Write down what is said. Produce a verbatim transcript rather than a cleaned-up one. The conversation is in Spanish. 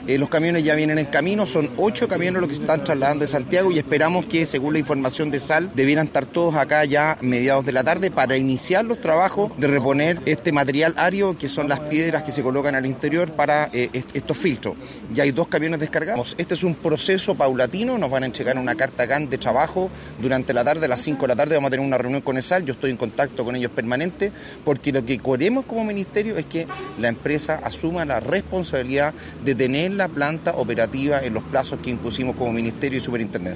Eh, los camiones ya vienen en camino, son ocho camiones los que se están trasladando de Santiago y esperamos que, según la información de Sal, debieran estar todos acá ya a mediados de la tarde para iniciar los trabajos de reponer este material ario, que son las piedras que se colocan al interior para eh, est- estos filtros. Ya hay dos camiones descargados. Este es un proceso paulatino, nos van a entregar una carta G A N de trabajo durante la tarde, a las cinco de la tarde vamos a tener una reunión con el Sal, yo estoy en contacto con ellos permanente, porque lo que queremos como ministerio es que la empresa asuma la responsabilidad de tener la planta operativa en los plazos que impusimos como ministerio y superintendencia.